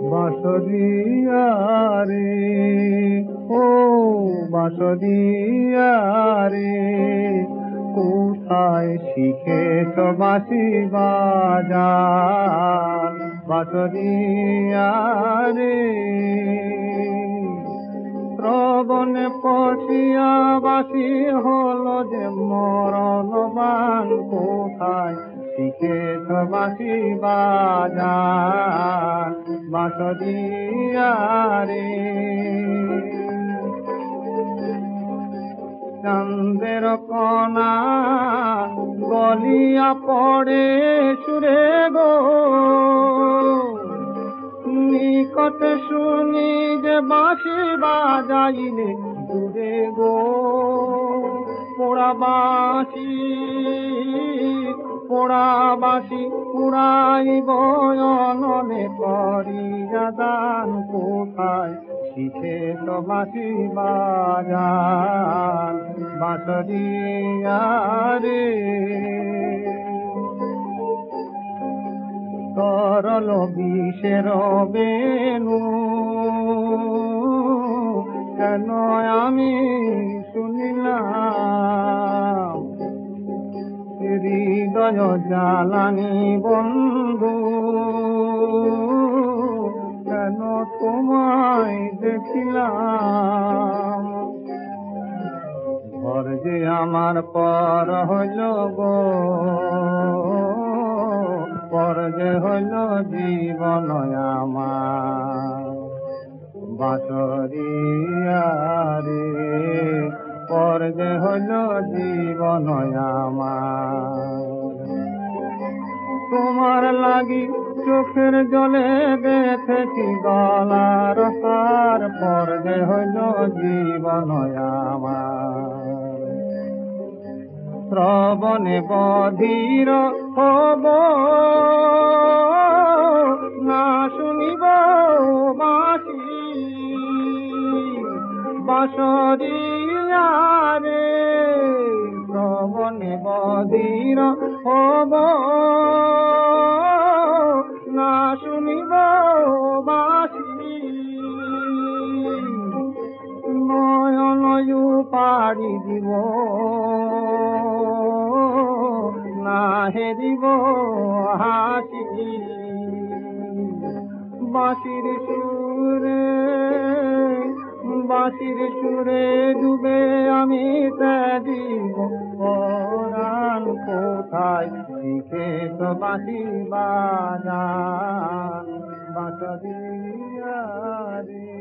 বাঁশরিয়া রে, ও বাঁশরিয়া রে, কোথায় শিখেছ বাঁশি বাজার? বাঁশরিয়া রে, শ্রবণে পশিয়া বাঁশি হলো যে মরণবান, কোথায় শিখেছ বাঁশি বাজার? বাঁশরিয়া রে, চাঁদের কণা গলিয়া পড়ে সুরে গো, নিকটে শুনি যে বাঁশি বাজাইলে দূরে গো। পোড়া বাঁশি পুড়াইব অনলে করিয়া দান, কোথায় শিখেছ বাঁশি বাজার? বাঁশরিয়া রে, তরল বিষের বেনু কেন আমি শুনিলাম, হৃদয় জ্বালানি বন্ধু কেন তোমায় দেখিলাম। ঘর যে আমার পর হইল গো, পর যে হইল জীবন আমার। বাঁশরিয়া রে, পর যে হইল জীবন আমার। তোমার লাগি চোখের জলে দেখেছি গলার হার, পর যে হইল জীবন আমার। শ্রবণে বধির হব না শুনিব বাঁশি, বাঁশরিয়া রে, শ্রবণে বধির হব না শুনিব বাঁশি। নয়ন পাড়ি দিব না হেরিব হাসি, বাঁশির সুরে ডুবে আমি দিব পরাণ, কোথায় শিখেছ বাঁশি বাজার? বাঁশরিয়া রে।